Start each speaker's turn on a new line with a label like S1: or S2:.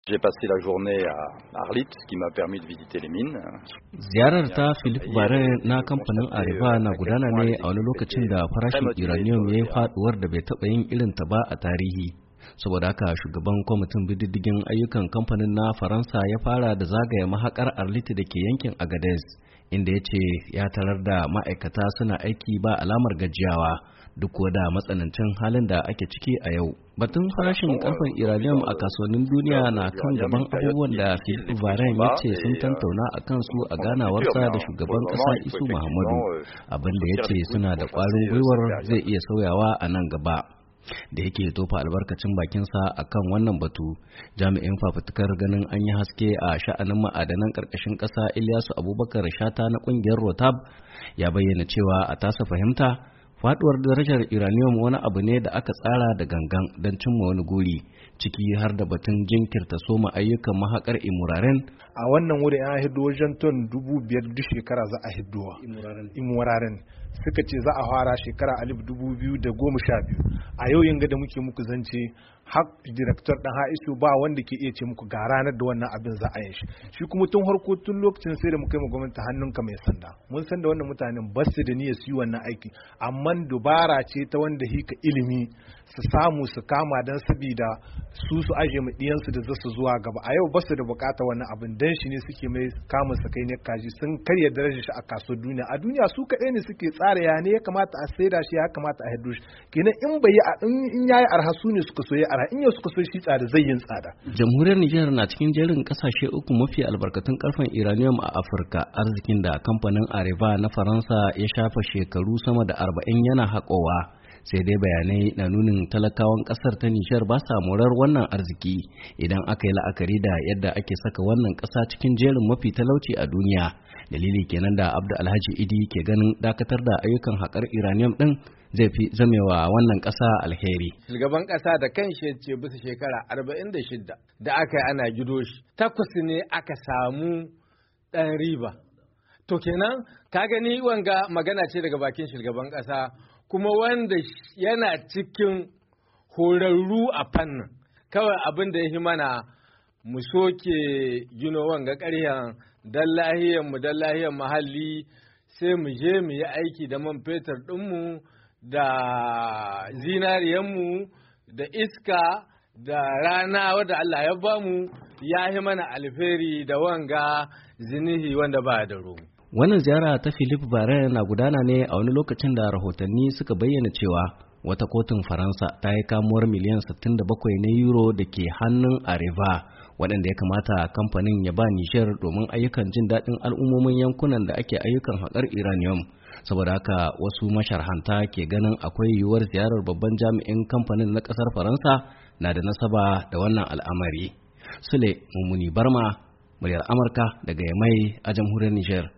S1: J'ai passé la journée à Arlit, ce qui m'a permis de visiter les mines.
S2: Ziyarar ta Philippe Barrin na kamfanin Areva na gudana ne a wani lokacin da farashin uranium ya yi faduwar da bai taɓa yin irin ta ba a tarihi. Saboda haka shugaban kwamitin bididdigin ayyukan kamfanin na Faransa ya fara da zagaya mahakar Arlit da ke yankin Agadez, inda ya ce ya tarar da ma'aikata suna aiki ba alamar gajiyawa duk da matsanancin halin da ake ciki a yau. Batun farashin karfen uranium a kasuwannin duniya na kan gaban abubuwan da Philippe Barrin ya ce sun tantauna a kansu a ganawarsa da shugaban kasa Isu Muhammadu, abin da ya ce suna da ƙwarin gwiwar zai iya sauyawa a nan gaba. Da yake tofa albarkacin bakinsa a kan wannan batu, jami'in fafutukar ganin an yi haske a sha'anin ma'adanan ƙarƙashin ƙasa Ilyasu Abubakar Shata na ƙungiyar Rotab ya bayyana cewa a tasa fahimta faduwar darajar uranium wani abu ne da aka tsara da gangan don cimma wani guri, ciki har da batun jinkirta soma ayyukan mahakar imuraren.
S3: A wannan wurin an hiddo wajen ton 5,000 duk shekara za a hiddowa imuraren, suka ce za a fara shekara 2012. A yau yanga da muke muku zance har director dan Haisu ba wanda ke iya ce muku ga ranar da wannan abin za a yi shi kuma tun harko tun lokacin sai da muka yi gwamnati hannunka mai sanda mun san da wannan mutanen ba su da niyyar su yi wannan aiki, amma dubara ce ta wanda hika ilimi su samu su kama dan sabida su aje mu diyansu da zasu zuwa gaba. A yau ba su da bukata wannan abin dan shi ne suke mai kamun sa kai ne kaji sun karya darajar shi a kasuwar duniya. A duniya su kaɗai ne suke tsara ya ne ya kamata a saida shi, ya kamata a hiddo shi, kenan in bai in yayi arha su ne suka so ya arha, in yau suka so shi tsada zai yin tsada.
S2: Jamhuriyar Nijar na cikin jerin kasashe uku mafi albarkatun karfen uranium a Afirka, arzikin da kamfanin Areva na Faransa ya shafa shekaru sama da 40 yana haƙowa. Sai dai bayanai na nunin talakawan kasar ta Nijar ba sa morar wannan arziki idan aka yi la'akari da yadda ake saka wannan ƙasa cikin jerin mafi talauci a duniya. Dalili kenan da Abdu Alhaji Idi ke ganin dakatar da ayyukan haƙar uranium ɗin zai fi zamewa wannan ƙasa alheri.
S4: Shugaban ƙasa da kanshi ce bisa shekara 46 da aka yi ana gido shi, 8 ne aka samu ɗan riba. To kenan ka gani wanga magana ce daga bakin shugaban ƙasa, kuma wanda yana cikin horarru a fannin. Kawai abin da ya yi mana mu soke gino wanga ƙaryan don lahiyar muhalli, sai mu je mu yi aiki da man fetur ɗinmu da zinariyanmu da iska da rana wadda Allah ya bamu, ya yi mana alferi da wanga zinihi wanda ba da romu.
S2: Wannan ziyara ta Philippe Barrin na gudana ne a wani lokacin da rahotanni suka bayyana cewa wata kotun Faransa ta yi kamuwar miliyan 67 na euro da ke hannun Areva, waɗanda ya kamata kamfanin ya ba Nijar domin ayyukan jin daɗin al'ummomin yankunan da ake ayyukan haƙar uranium. Saboda haka wasu masharhanta ke ganin akwai yiwuwar ziyarar babban jami'in kamfanin na ƙasar Faransa na da nasaba da wannan al'amari. Sule Mummuni Barma, muryar Amurka daga Yamai a jamhuriyar Nijar.